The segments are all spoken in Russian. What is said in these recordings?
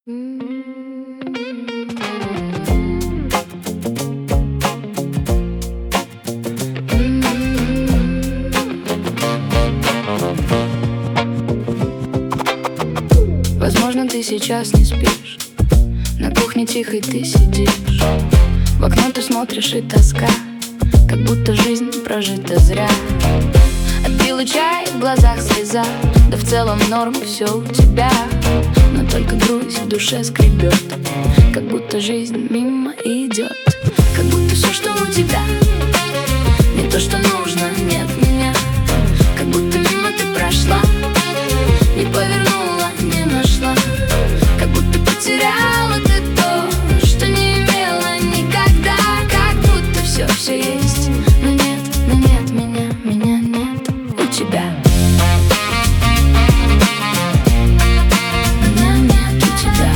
Возможно, ты сейчас не спишь, на кухне тихой ты сидишь, в окно ты смотришь и тоска, как будто жизнь прожита зря. Отпила чай, в глазах слеза, да в целом норм все у тебя, но только грусть в душе скребет, как будто жизнь мимо идет, как будто все, что у тебя, не то, что нужно, нет меня, как будто мимо ты прошла, не повернула, не нашла, как будто потеряла ты то, что не имела никогда, как будто все есть, но нет меня нет у тебя. Меня нет у тебя.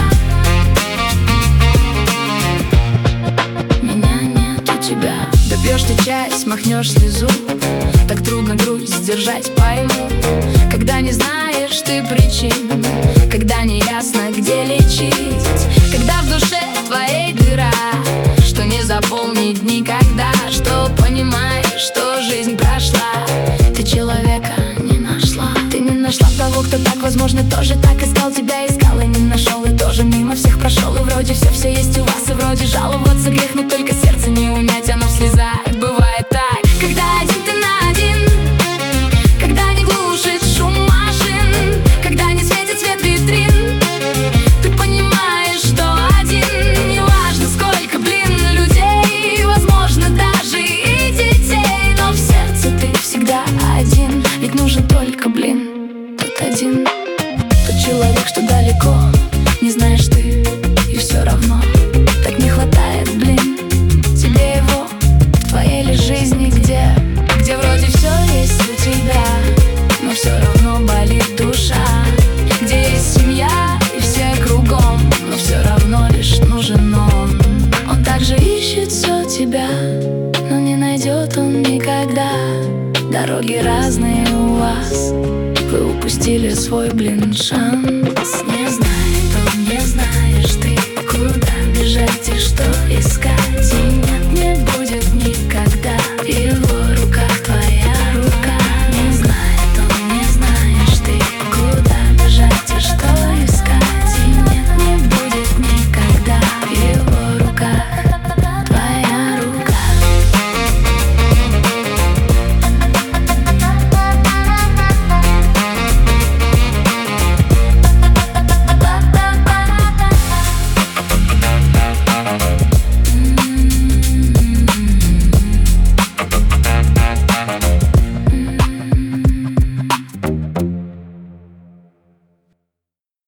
Меня нет у тебя. Допьешь ты чай, смахнешь слезу, так трудно грусть сдержать, пойму, когда не знаешь ты причин, когда не ясно, где лечить, когда в душе твоей дыра, что не заполнить никогда, что понимаешь, что жизнь прошла, ты человека не нашла. Ты не нашла того, кто так, возможно, тоже так искал тебя, искал и не нашел, и тоже мимо всех прошел, и вроде все есть у вас, и вроде жаловаться грех, но только сердце не унять, оно в слезах. Бывает так, когда один ты на один, когда не глушит шум машин, когда не светит свет витрин, ты понимаешь, что один, неважно сколько, людей, возможно, даже и детей, но в сердце ты всегда один, ведь нужен только, тот один, тот человек, что далеко, не знаешь ты, и все равно так не хватает, тебе его в твоей ли жизни, где вроде все есть у тебя, но все равно болит душа, где есть семья и все кругом, но все равно лишь нужен он также ищет все тебя, но не найдет он никогда. Дороги разные у вас, вы упустили свой, шанс.